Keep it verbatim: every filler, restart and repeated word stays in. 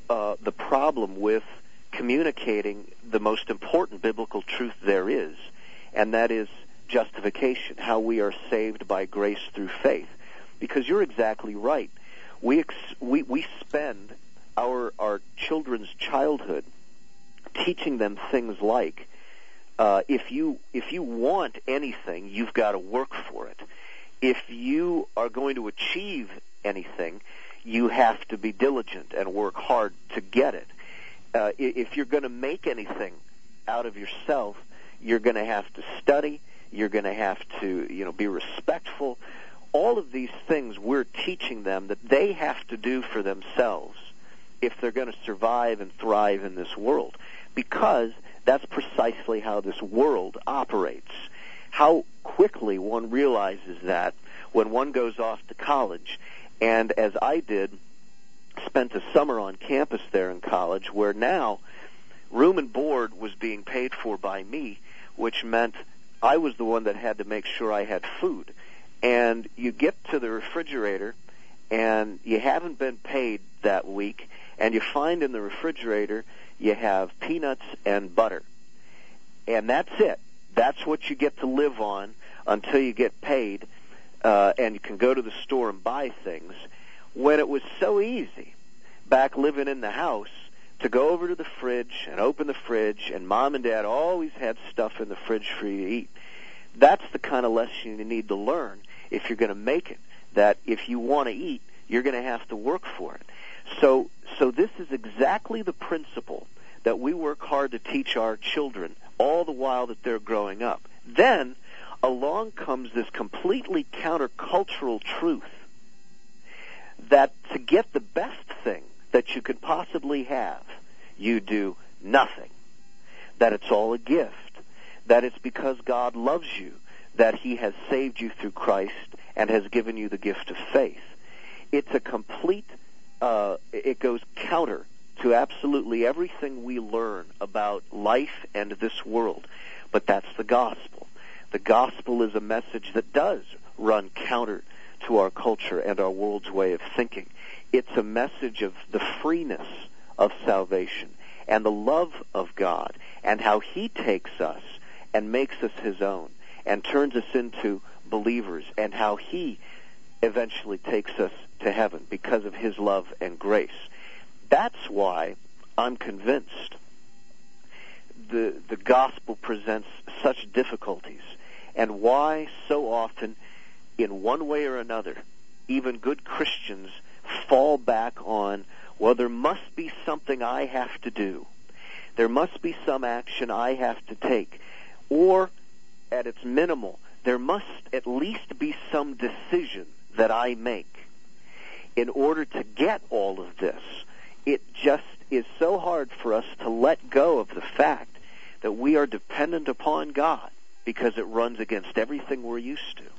uh, the problem with communicating the most important biblical truth there is, and that is justification, how we are saved by grace through faith. Because you're exactly right. We ex- we we spend our our children's childhood teaching them things like, uh, if you if you want anything, you've got to work for it. If you are going to achieve anything, you have to be diligent and work hard to get it. Uh, if you're going to make anything out of yourself, you're going to have to study. You're going to have to, you know, be respectful. All of these things we're teaching them that they have to do for themselves if they're going to survive and thrive in this world, because that's precisely how this world operates. How quickly one realizes that when one goes off to college, and as I did, spent a summer on campus there in college, where now room and board was being paid for by me, which meant I was the one that had to make sure I had food. And you get to the refrigerator, and you haven't been paid that week, and you find in the refrigerator you have peanuts and butter. And that's it. That's what you get to live on until you get paid, uh, and you can go to the store and buy things. When it was so easy, back living in the house, to go over to the fridge and open the fridge, and Mom and Dad always had stuff in the fridge for you to eat. That's the kind of lesson you need to learn if you're going to make it, that if you want to eat, you're going to have to work for it. So, so this is exactly the principle that we work hard to teach our children all the while that they're growing up. Then, along comes this completely countercultural truth that to get the best thing that you could possibly have, you do nothing. That it's all a gift. That it's because God loves you that He has saved you through Christ and has given you the gift of faith. It's a complete, uh, it goes counter to absolutely everything we learn about life and this world. But that's the gospel. The gospel is a message that does run counter to our culture and our world's way of thinking. It's a message of the freeness of salvation and the love of God and how He takes us and makes us His own and turns us into believers, and how He eventually takes us to heaven because of His love and grace. That's why I'm convinced the the gospel presents such difficulties, and why so often, in one way or another, even good Christians fall back on, well, there must be something I have to do. There must be some action I have to take. Or, at its minimal, there must at least be some decision that I make. In order to get all of this, it just is so hard for us to let go of the fact that we are dependent upon God, because it runs against everything we're used to.